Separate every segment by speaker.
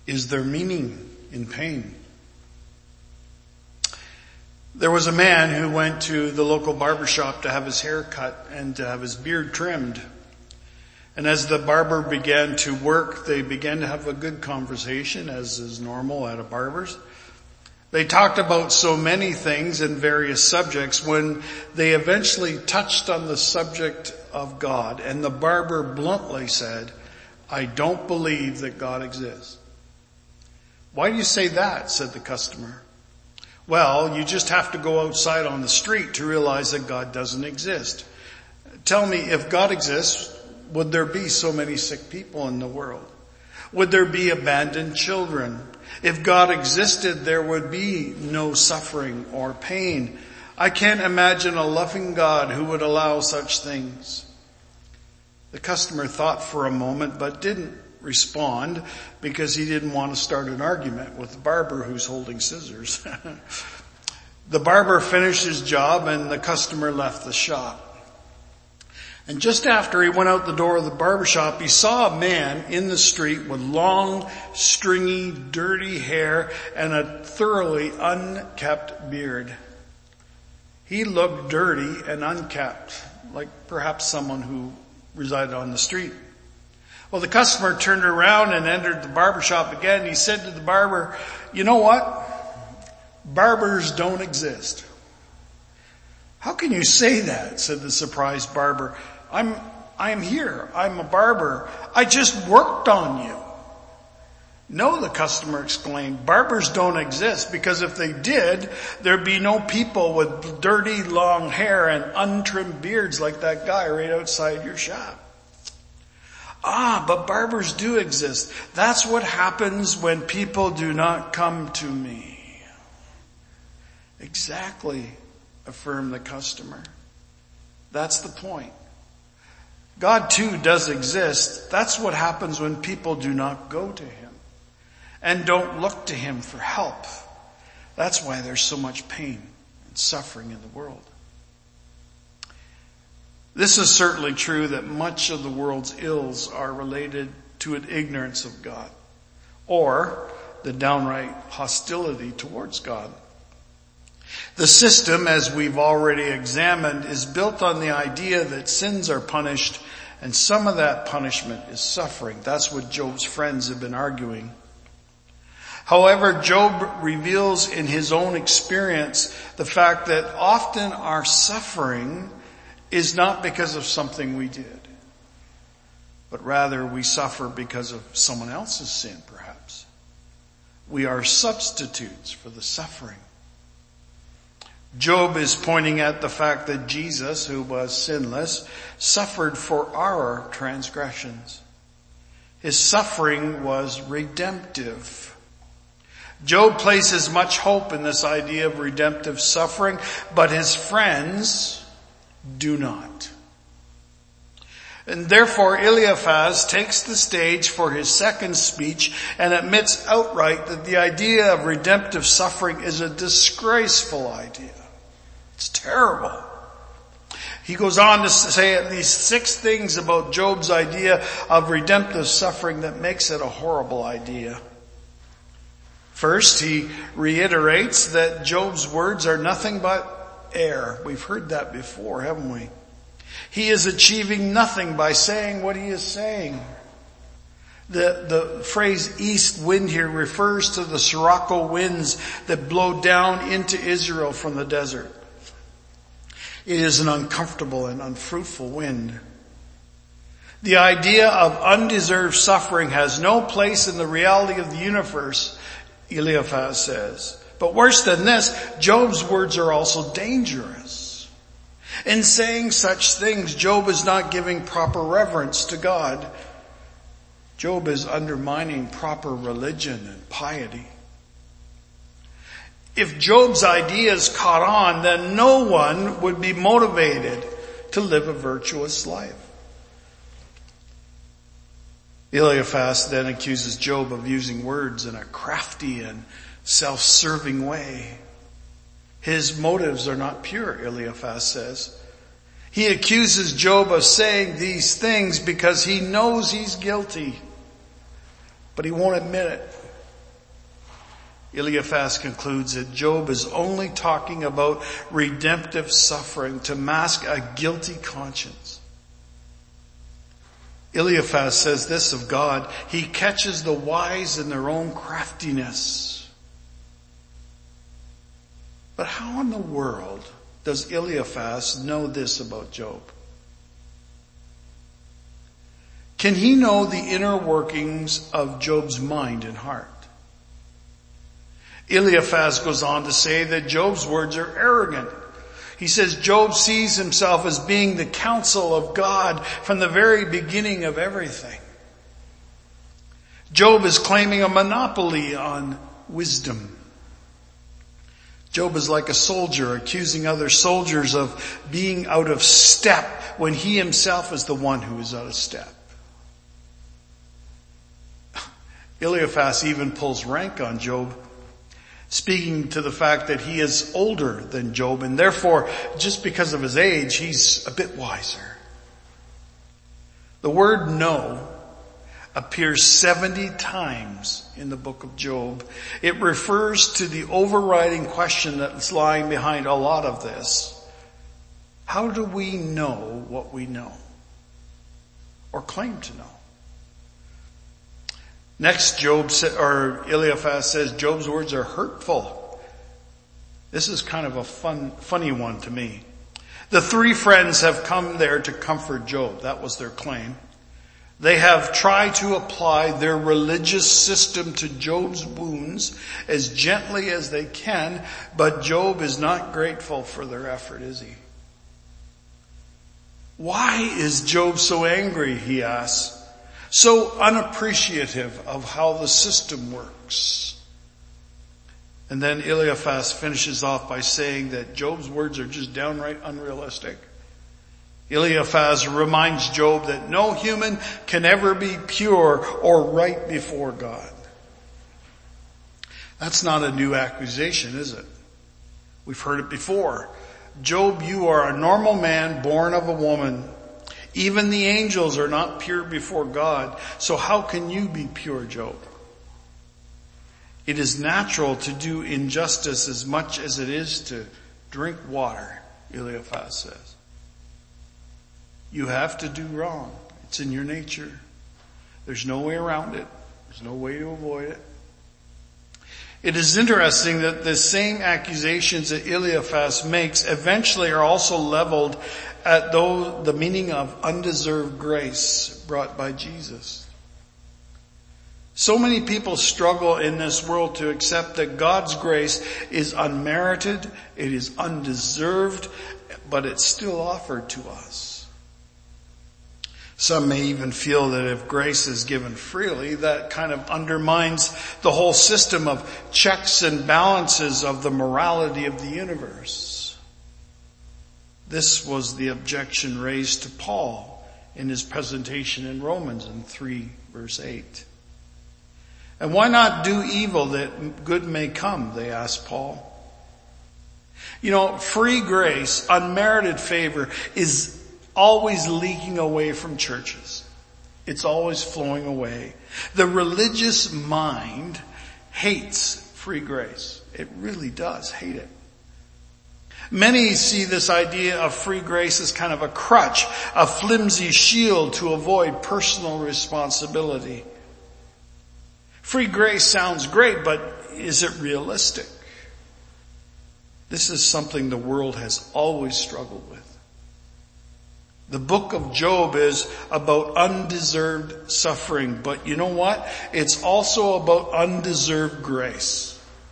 Speaker 1: Is there meaning in pain? There was a man who went to the local barber shop to have his hair cut and to have his beard trimmed. And as the barber began to work, they began to have a good conversation, as is normal at a barber's. They talked about so many things and various subjects when they eventually touched on the subject of God. And the barber bluntly said, "I don't believe that God exists." "Why do you say that?" said the customer. "Well, you just have to go outside on the street to realize that God doesn't exist. Tell me, if God exists, would there be so many sick people in the world? Would there be abandoned children? If God existed, there would be no suffering or pain. I can't imagine a loving God who would allow such things." The customer thought for a moment, but didn't respond because he didn't want to start an argument with the barber who's holding scissors. The barber finished his job and the customer left the shop. And just after he went out the door of the barber shop, he saw a man in the street with long, stringy, dirty hair and a thoroughly unkept beard. He looked dirty and unkept, like perhaps someone who resided on the street. Well, the customer turned around and entered the barber shop again. He said to the barber, "You know what? Barbers don't exist." "How can you say that?" said the surprised barber. I'm here. I'm a barber. I just worked on you." "No," the customer exclaimed, "barbers don't exist, because if they did, there'd be no people with dirty long hair and untrimmed beards like that guy right outside your shop." "Ah, but barbers do exist. That's what happens when people do not come to me." "Exactly," affirmed the customer. "That's the point. God too does exist. That's what happens when people do not go to Him and don't look to Him for help. That's why there's so much pain and suffering in the world." This is certainly true that much of the world's ills are related to an ignorance of God or the downright hostility towards God. The system, as we've already examined, is built on the idea that sins are punished, and some of that punishment is suffering. That's what Job's friends have been arguing. However, Job reveals in his own experience the fact that often our suffering is not because of something we did, but rather we suffer because of someone else's sin, perhaps. We are substitutes for the suffering. Job is pointing at the fact that Jesus, who was sinless, suffered for our transgressions. His suffering was redemptive. Job places much hope in this idea of redemptive suffering, but his friends do not. And therefore Eliphaz takes the stage for his second speech and admits outright that the idea of redemptive suffering is a disgraceful idea. It's terrible. He goes on to say at least 6 things about Job's idea of redemptive suffering that makes it a horrible idea. First, he reiterates that Job's words are nothing but air. We've heard that before, haven't we? He is achieving nothing by saying what he is saying. The phrase east wind here refers to the Sirocco winds that blow down into Israel from the desert. It is an uncomfortable and unfruitful wind. The idea of undeserved suffering has no place in the reality of the universe, Eliphaz says. But worse than this, Job's words are also dangerous. In saying such things, Job is not giving proper reverence to God. Job is undermining proper religion and piety. If Job's ideas caught on, then no one would be motivated to live a virtuous life. Eliphaz then accuses Job of using words in a crafty and self-serving way. His motives are not pure, Eliphaz says. He accuses Job of saying these things because he knows he's guilty, but he won't admit it. Eliphaz concludes that Job is only talking about redemptive suffering to mask a guilty conscience. Eliphaz says this of God: He catches the wise in their own craftiness. But how in the world does Eliphaz know this about Job? Can he know the inner workings of Job's mind and heart? Eliphaz goes on to say that Job's words are arrogant. He says Job sees himself as being the counsel of God from the very beginning of everything. Job is claiming a monopoly on wisdom. Job is like a soldier accusing other soldiers of being out of step when he himself is the one who is out of step. Eliphaz even pulls rank on Job, speaking to the fact that he is older than Job, and therefore, just because of his age, he's a bit wiser. The word know appears 70 times in the book of Job. It refers to the overriding question that's lying behind a lot of this. How do we know what we know? Or claim to know? Next, Eliphaz says Job's words are hurtful. This is kind of a funny one to me. The three friends have come there to comfort Job. That was their claim. They have tried to apply their religious system to Job's wounds as gently as they can, but Job is not grateful for their effort, is he? Why is Job so angry, he asks? So unappreciative of how the system works. And then Eliphaz finishes off by saying that Job's words are just downright unrealistic. Eliphaz reminds Job that no human can ever be pure or right before God. That's not a new accusation, is it? We've heard it before. Job, you are a normal man born of a woman. Even the angels are not pure before God. So how can you be pure, Job? It is natural to do injustice as much as it is to drink water, Eliphaz says. You have to do wrong. It's in your nature. There's no way around it. There's no way to avoid it. It is interesting that the same accusations that Eliphaz makes eventually are also leveled at the meaning of undeserved grace brought by Jesus. So many people struggle in this world to accept that God's grace is unmerited, it is undeserved, but it's still offered to us. Some may even feel that if grace is given freely, that kind of undermines the whole system of checks and balances of the morality of the universe. This was the objection raised to Paul in his presentation in Romans in 3 verse 8. And why not do evil that good may come, they asked Paul. You know, free grace, unmerited favor is always leaking away from churches. It's always flowing away. The religious mind hates free grace. It really does hate it. Many see this idea of free grace as kind of a crutch, a flimsy shield to avoid personal responsibility. Free grace sounds great, but is it realistic? This is something the world has always struggled with. The book of Job is about undeserved suffering, but you know what? It's also about undeserved grace.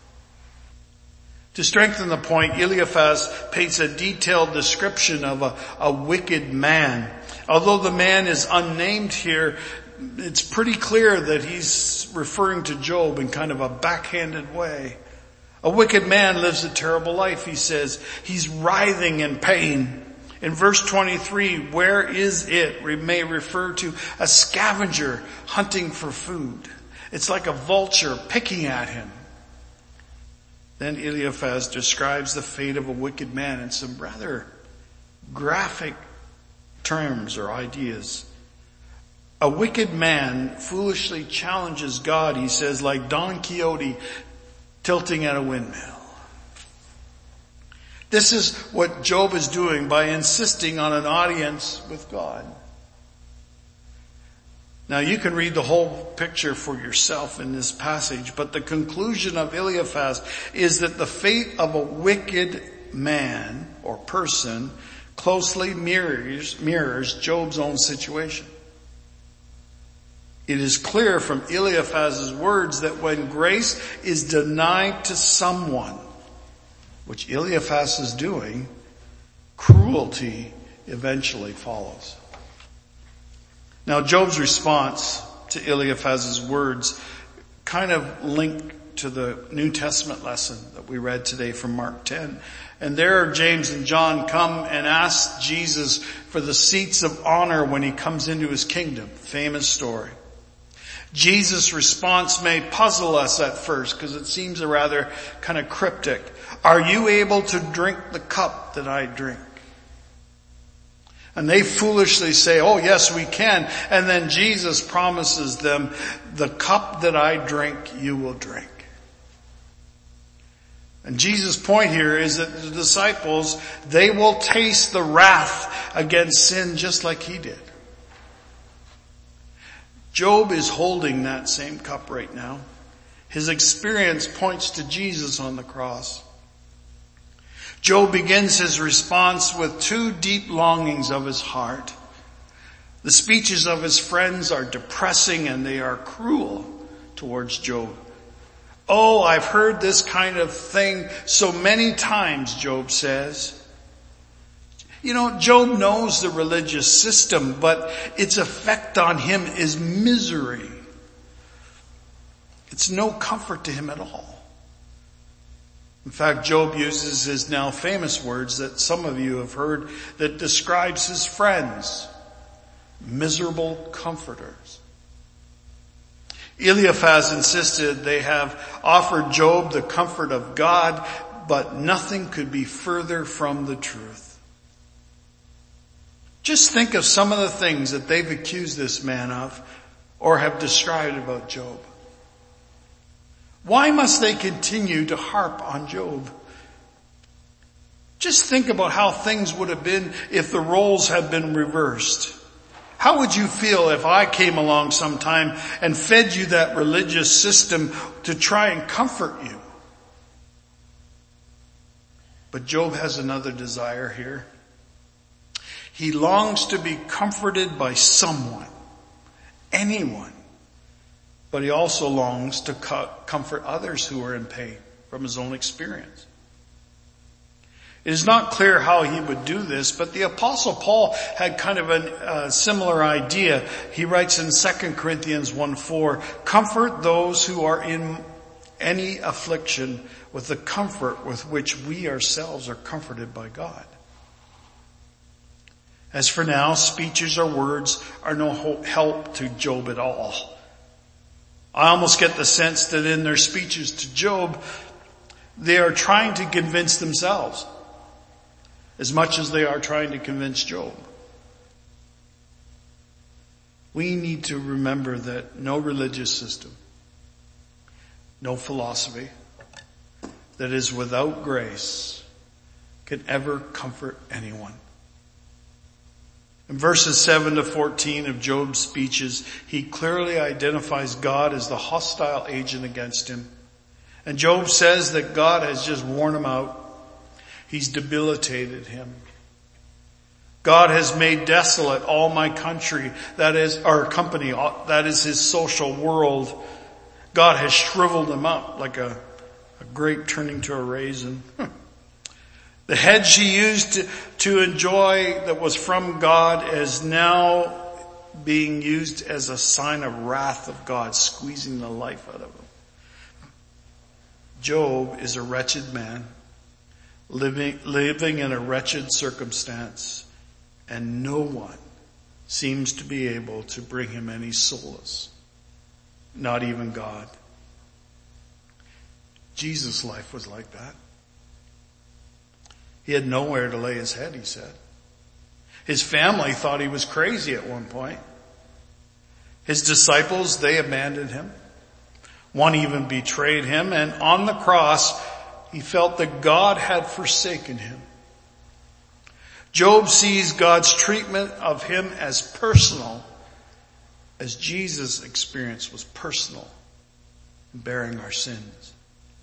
Speaker 1: To strengthen the point, Eliphaz paints a detailed description of a wicked man. Although the man is unnamed here, it's pretty clear that he's referring to Job in kind of a backhanded way. A wicked man lives a terrible life, he says. He's writhing in pain. In verse 23, where is it? We may refer to a scavenger hunting for food. It's like a vulture picking at him. Then Eliphaz describes the fate of a wicked man in some rather graphic terms or ideas. A wicked man foolishly challenges God, he says, like Don Quixote tilting at a windmill. This is what Job is doing by insisting on an audience with God. Now you can read the whole picture for yourself in this passage, but the conclusion of Eliphaz is that the fate of a wicked man or person closely mirrors Job's own situation. It is clear from Eliphaz's words that when grace is denied to someone, which Eliphaz is doing, cruelty eventually follows. Now Job's response to Eliphaz's words kind of link to the New Testament lesson that we read today from Mark 10. And there James and John come and ask Jesus for the seats of honor when he comes into his kingdom. Famous story. Jesus' response may puzzle us at first because it seems a rather kind of cryptic. Are you able to drink the cup that I drink? And they foolishly say, oh yes, we can. And then Jesus promises them, the cup that I drink, you will drink. And Jesus' point here is that the disciples, they will taste the wrath against sin just like he did. Job is holding that same cup right now. His experience points to Jesus on the cross. Job begins his response with two deep longings of his heart. The speeches of his friends are depressing and they are cruel towards Job. Oh, I've heard this kind of thing so many times, Job says. You know, Job knows the religious system, but its effect on him is misery. It's no comfort to him at all. In fact, Job uses his now famous words that some of you have heard that describes his friends. Miserable comforters. Eliphaz insisted they have offered Job the comfort of God, but nothing could be further from the truth. Just think of some of the things that they've accused this man of or have described about Job. Why must they continue to harp on Job? Just think about how things would have been if the roles had been reversed. How would you feel if I came along sometime and fed you that religious system to try and comfort you? But Job has another desire here. He longs to be comforted by someone, anyone. But he also longs to comfort others who are in pain from his own experience. It is not clear how he would do this, but the Apostle Paul had kind of a similar idea. He writes in 2 Corinthians 1:4, comfort those who are in any affliction with the comfort with which we ourselves are comforted by God. As for now, speeches or words are no help to Job at all. I almost get the sense that in their speeches to Job, they are trying to convince themselves as much as they are trying to convince Job. We need to remember that no religious system, no philosophy that is without grace can ever comfort anyone. In verses 7 to 14 of Job's speeches, he clearly identifies God as the hostile agent against him. And Job says that God has just worn him out. He's debilitated him. God has made desolate all my country, that is our company, that is his social world. God has shriveled him up like a grape turning to a raisin. The hedge he used to enjoy that was from God is now being used as a sign of wrath of God, squeezing the life out of him. Job is a wretched man, living in a wretched circumstance, and no one seems to be able to bring him any solace, not even God. Jesus' life was like that. He had nowhere to lay his head, he said. His family thought he was crazy at one point. His disciples, they abandoned him. One even betrayed him, and on the cross, he felt that God had forsaken him. Job sees God's treatment of him as personal, as Jesus' experience was personal in bearing our sins.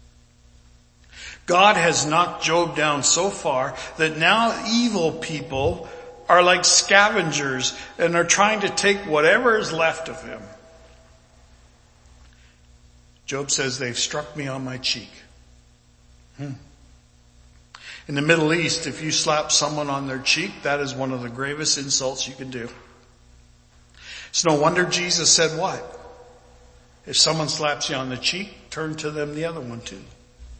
Speaker 1: God has knocked Job down so far that now evil people are like scavengers and are trying to take whatever is left of him. Job says, they've struck me on my cheek. In the Middle East, if you slap someone on their cheek, that is one of the gravest insults you can do. It's no wonder Jesus said what? If someone slaps you on the cheek, turn to them the other one too.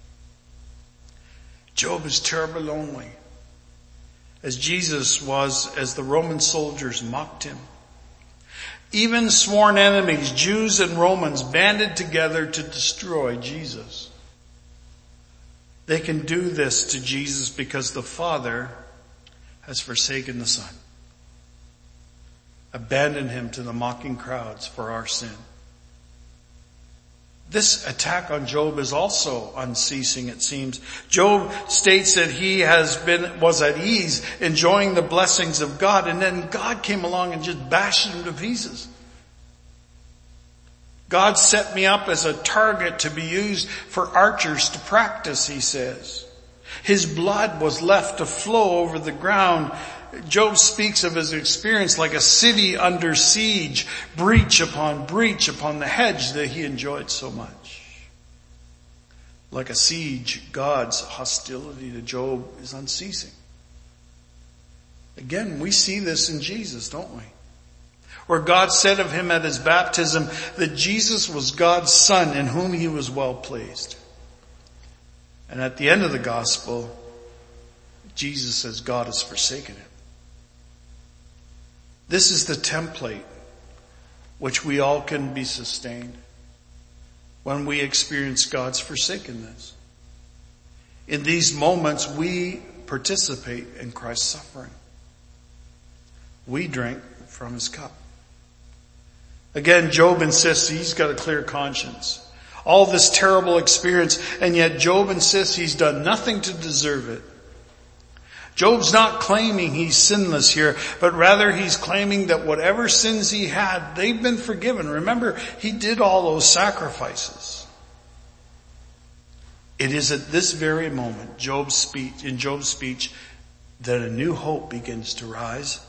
Speaker 1: Job is terribly lonely, as Jesus was, as the Roman soldiers mocked him. Even sworn enemies, Jews and Romans, banded together to destroy Jesus. They can do this to Jesus because the Father has forsaken the Son, abandoned him to the mocking crowds for our sin. This attack on Job is also unceasing, it seems. Job states that he was at ease, enjoying the blessings of God, and then God came along and just bashed him to pieces. God set me up as a target to be used for archers to practice, he says. His blood was left to flow over the ground. Job speaks of his experience like a city under siege, breach upon the hedge that he enjoyed so much. Like a siege, God's hostility to Job is unceasing. Again, we see this in Jesus, don't we? Where God said of him at his baptism that Jesus was God's Son in whom he was well pleased. And at the end of the gospel, Jesus says God has forsaken him. This is the template which we all can be sustained when we experience God's forsakenness. In these moments, we participate in Christ's suffering. We drink from his cup. Again, Job insists he's got a clear conscience. All this terrible experience, and yet Job insists he's done nothing to deserve it. Job's not claiming he's sinless here, but rather he's claiming that whatever sins he had, they've been forgiven. Remember, he did all those sacrifices. It is at this very moment, in Job's speech, that a new hope begins to rise.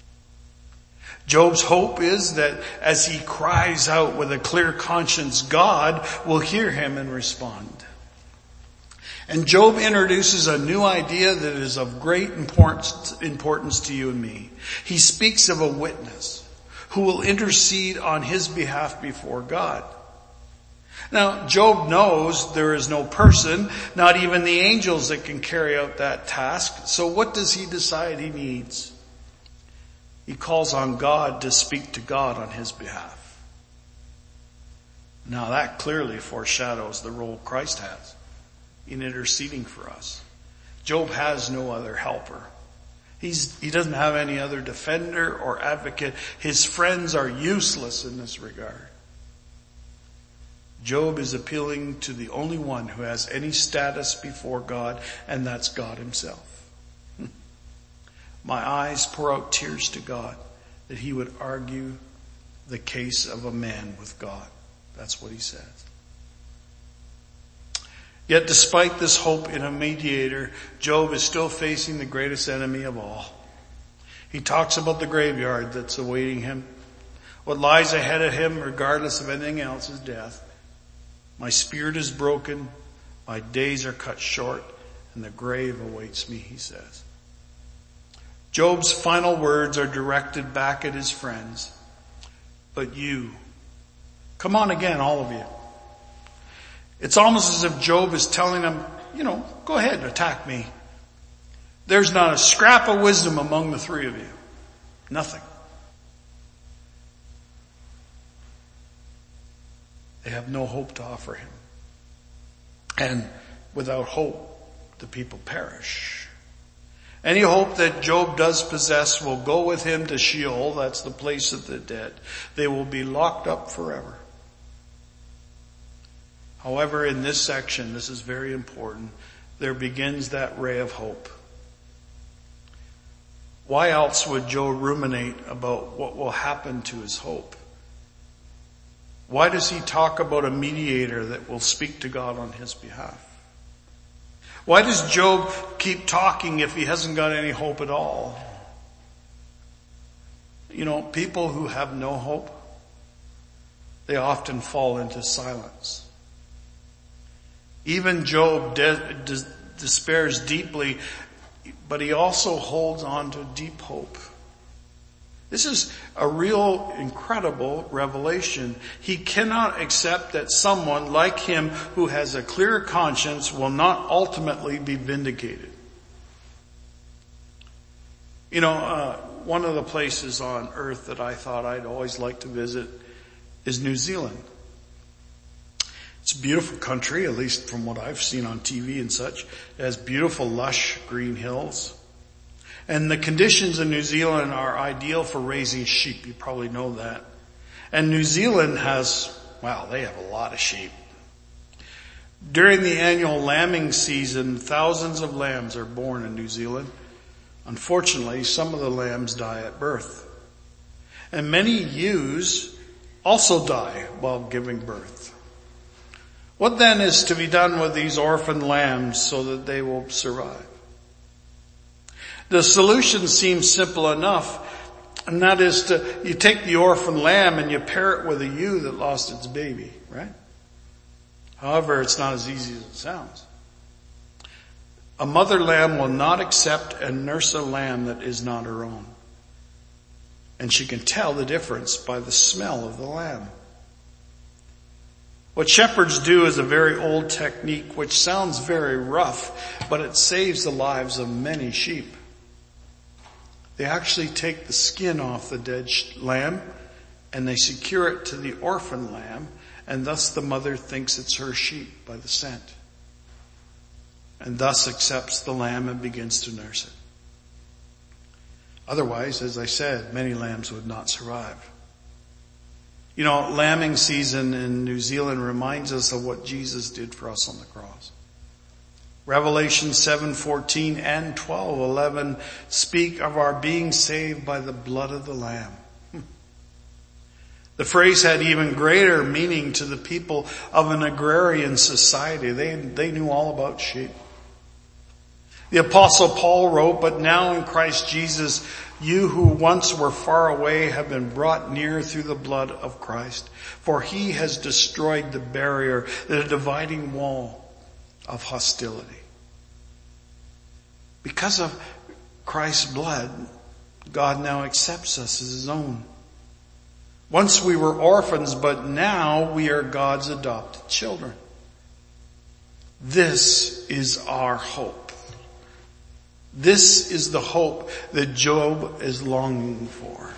Speaker 1: Job's hope is that as he cries out with a clear conscience, God will hear him and respond. And Job introduces a new idea that is of great importance to you and me. He speaks of a witness who will intercede on his behalf before God. Now, Job knows there is no person, not even the angels, that can carry out that task. So what does he decide he needs? He calls on God to speak to God on his behalf. Now that clearly foreshadows the role Christ has in interceding for us. Job has no other helper. He doesn't have any other defender or advocate. His friends are useless in this regard. Job is appealing to the only one who has any status before God, and that's God himself. My eyes pour out tears to God that he would argue the case of a man with God. That's what he says. Yet despite this hope in a mediator, Job is still facing the greatest enemy of all. He talks about the graveyard that's awaiting him. What lies ahead of him, regardless of anything else, is death. My spirit is broken, my days are cut short, and the grave awaits me, he says. Job's final words are directed back at his friends. But you, come on again, all of you. It's almost as if Job is telling them, go ahead, attack me. There's not a scrap of wisdom among the three of you. Nothing. They have no hope to offer him. And without hope, the people perish. Any hope that Job does possess will go with him to Sheol. That's the place of the dead. They will be locked up forever. However, in this section, this is very important, there begins that ray of hope. Why else would Job ruminate about what will happen to his hope? Why does he talk about a mediator that will speak to God on his behalf? Why does Job keep talking if he hasn't got any hope at all? You know, people who have no hope, they often fall into silence. Even Job despairs deeply, but he also holds on to deep hope. This is a real incredible revelation. He cannot accept that someone like him who has a clear conscience will not ultimately be vindicated. You know, one of the places on earth that I thought I'd always like to visit is New Zealand. It's a beautiful country, at least from what I've seen on TV and such. It has beautiful, lush green hills. And the conditions in New Zealand are ideal for raising sheep. You probably know that. And New Zealand they have a lot of sheep. During the annual lambing season, thousands of lambs are born in New Zealand. Unfortunately, some of the lambs die at birth. And many ewes also die while giving birth. What then is to be done with these orphan lambs so that they will survive? The solution seems simple enough, and that is you take the orphan lamb and you pair it with a ewe that lost its baby, right? However, it's not as easy as it sounds. A mother lamb will not accept and nurse a lamb that is not her own. And she can tell the difference by the smell of the lamb. What shepherds do is a very old technique which sounds very rough, but it saves the lives of many sheep. They actually take the skin off the dead lamb and they secure it to the orphan lamb, and thus the mother thinks it's her sheep by the scent, and thus accepts the lamb and begins to nurse it. Otherwise, as I said, many lambs would not survive. You know, lambing season in New Zealand reminds us of what Jesus did for us on the cross. Revelation 7:14 and 12:11 speak of our being saved by the blood of the Lamb. The phrase had even greater meaning to the people of an agrarian society. They knew all about sheep. The Apostle Paul wrote, "But now in Christ Jesus, you who once were far away have been brought near through the blood of Christ. For he has destroyed the barrier, the dividing wall of hostility." Because of Christ's blood, God now accepts us as his own. Once we were orphans, but now we are God's adopted children. This is our hope. This is the hope that Job is longing for.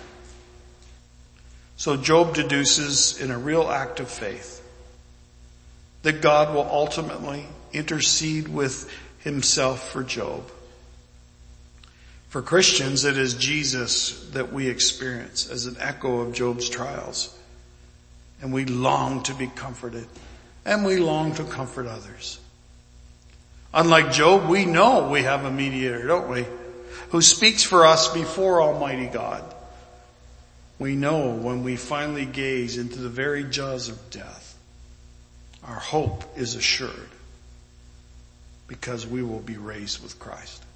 Speaker 1: So Job deduces in a real act of faith that God will ultimately intercede with himself for Job. For Christians, it is Jesus that we experience as an echo of Job's trials. And we long to be comforted, and we long to comfort others. Unlike Job, we know we have a mediator, don't we? Who speaks for us before Almighty God. We know when we finally gaze into the very jaws of death, our hope is assured because we will be raised with Christ.